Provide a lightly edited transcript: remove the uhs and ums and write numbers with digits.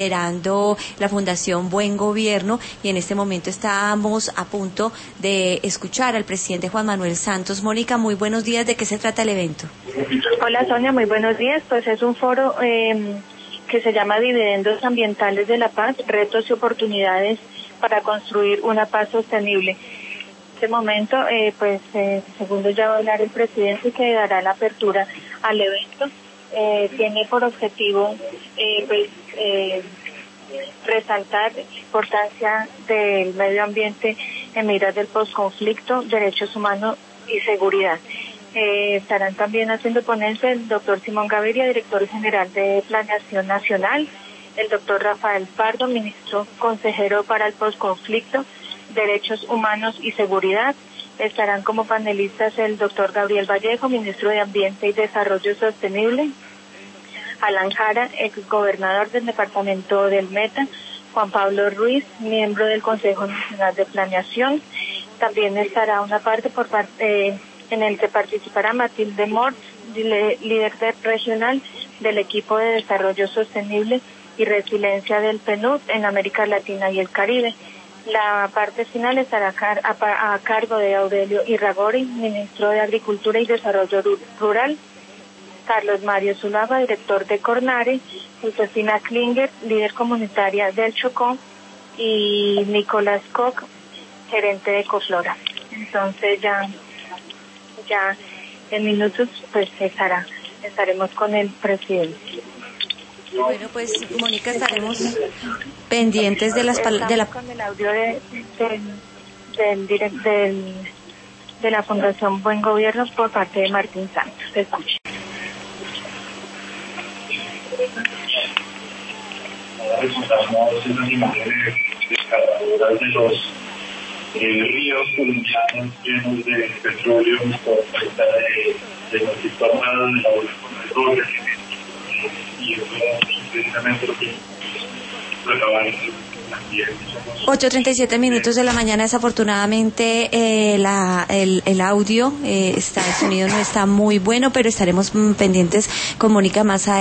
liderando la Fundación Buen Gobierno, y en este momento estamos a punto de escuchar al presidente Juan Manuel Santos. Mónica, muy buenos días. ¿De qué se trata el evento? Hola Sonia, muy buenos días. Pues es un foro que se llama Dividendos Ambientales de la Paz, retos y oportunidades para construir una paz sostenible. En este momento, segundo ya va a hablar el presidente, que dará la apertura al evento. Tiene por objetivo resaltar la importancia del medio ambiente en miras del posconflicto, derechos humanos y seguridad. Estarán también haciendo ponencia el doctor Simón Gaviria, director general de Planeación Nacional, el doctor Rafael Pardo, ministro consejero para el posconflicto, derechos humanos y seguridad. Estarán como panelistas el doctor Gabriel Vallejo, ministro de Ambiente y Desarrollo Sostenible, Alan Jara, exgobernador del departamento del Meta, Juan Pablo Ruiz, miembro del Consejo Nacional de Planeación. También estará una parte en el que participará Matilde Mort, líder regional del equipo de Desarrollo Sostenible y Resiliencia del PNUD en América Latina y el Caribe. La parte final estará a cargo de Aurelio Irragori, ministro de Agricultura y Desarrollo Rural, Carlos Mario Zulaba, director de Cornare, Josefina Klinger, líder comunitaria del Chocó, y Nicolás Koch, gerente de Ecoflora. Entonces ya en minutos pues estaremos con el presidente. Bueno, pues Mónica, estaremos pendientes de con el audio de la Fundación Buen Gobierno por parte de Martín Santos. Escuche. Presentamos unas imágenes descargadoras de los ríos colombianos llenos de petróleo por falta de conflicto armado, de la con el y eso precisamente lo que acaban también. 8:37 minutos de la mañana. Desafortunadamente el audio el sonido no está muy bueno, pero estaremos pendientes con Mónica más adelante.